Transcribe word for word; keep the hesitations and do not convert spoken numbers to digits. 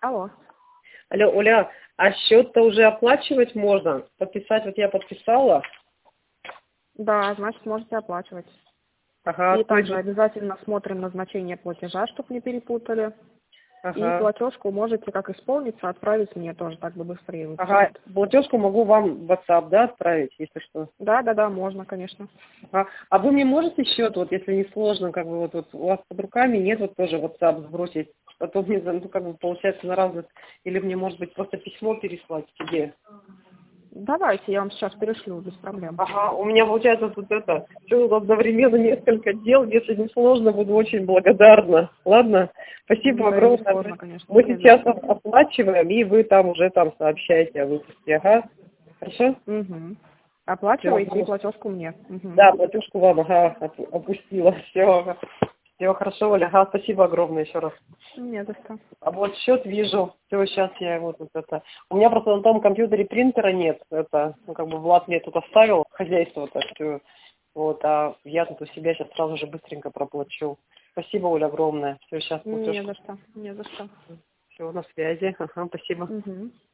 Алло. Алло, Оля, а счет-то уже оплачивать можно? Подписать, вот я подписала. Да, значит, можете оплачивать. Ага, И той также же. обязательно смотрим назначение платежа, чтобы не перепутали. И Ага. платежку можете, как исполнится, отправить мне тоже, так бы быстрее Ага, выпустят. платежку могу вам в WhatsApp, да, отправить, если что? Да, да, да, можно, конечно. Ага. А вы мне можете счет, вот если не сложно, как бы вот, вот у вас под руками нет, вот тоже WhatsApp сбросить? А то мне, ну, как бы получается на разных, или мне, может быть, просто письмо переслать тебе? Давайте, я вам сейчас перешлю без проблем. Ага, у меня получается тут это, все одновременно несколько дел, если не сложно, буду очень благодарна. Ладно? Спасибо Да и не огромное. сложно, конечно, Мы не за сейчас что. оп- оплачиваем, и вы там уже там сообщаете о выпуске, ага? Хорошо? Угу. Все, Оплачиваете и платежку мне. Угу. да, платежку вам, ага, оп- опустила. Все, все хорошо, Оля, ага, спасибо огромное еще раз. Не за что. А вот счет вижу, все, сейчас я вот, вот это. У меня просто на том компьютере принтера нет, это, ну, как бы Влад мне тут оставил, хозяйство это все. Вот, а я тут у себя сейчас сразу же быстренько проплачу. Спасибо, Оля, огромное. Все, сейчас Не платежку. за что. Не за что. Все, на связи. Ага, спасибо. Угу.